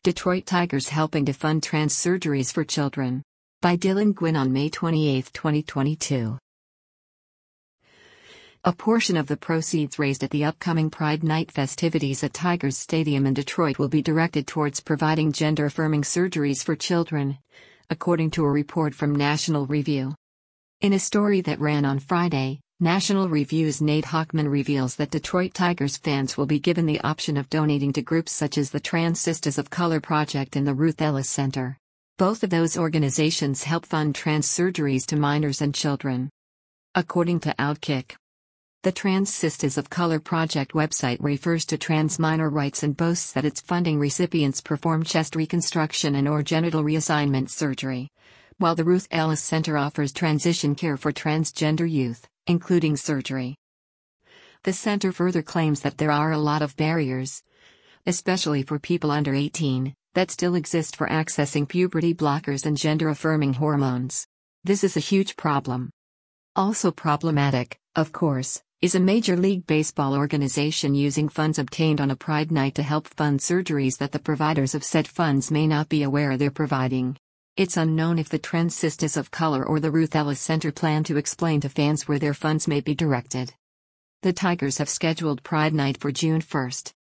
Detroit Tigers helping to fund trans surgeries for children. By Dylan Gwynn on May 28, 2022. A portion of the proceeds raised at the upcoming Pride Night festivities at Tigers Stadium in Detroit will be directed towards providing gender-affirming surgeries for children, according to a report from National Review. In a story that ran on Friday, National Review's Nate Hochman reveals that Detroit Tigers fans will be given the option of donating to groups such as the Trans Sisters of Color Project and the Ruth Ellis Center. Both of those organizations help fund trans surgeries to minors and children. According to Outkick, the Trans Sisters of Color Project website refers to trans minor rights and boasts that its funding recipients perform chest reconstruction and/or genital reassignment surgery, while the Ruth Ellis Center offers transition care for transgender youth, including surgery. The center further claims that there are a lot of barriers, especially for people under 18, that still exist for accessing puberty blockers and gender-affirming hormones. This is a huge problem. Also problematic, of course, is a Major League Baseball organization using funds obtained on a Pride Night to help fund surgeries that the providers of said funds may not be aware they're providing. It's unknown if the Trans Sisters of Color or the Ruth Ellis Center plan to explain to fans where their funds may be directed. The Tigers have scheduled Pride Night for June 1.